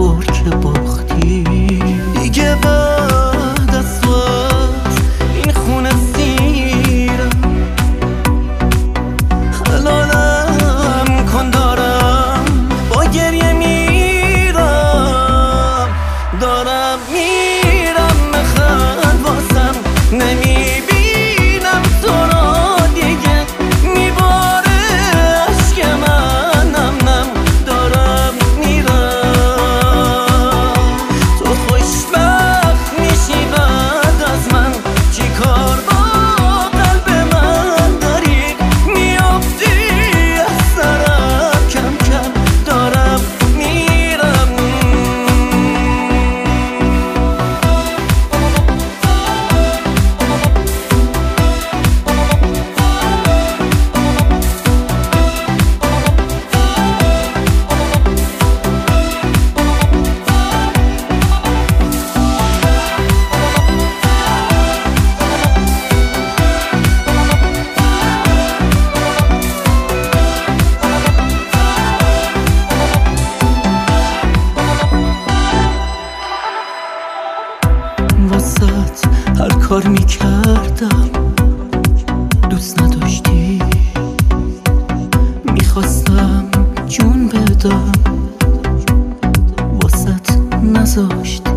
بار که باختی دیگه بعد از تو از این خونه سیرم حلالم کن دارم با گریه میرم دارم میرم مخد واسم نمیبینم تو را دیگه میباره عشق من نم نم دارم میرم تو خوشبخت میشی بعد از من چی کار با قلب من داری میافتی از سرم کم کم دارم میرم واسط هر کار میکردم دوست نداشتی میخواستم جون بدم واسط نذاشتی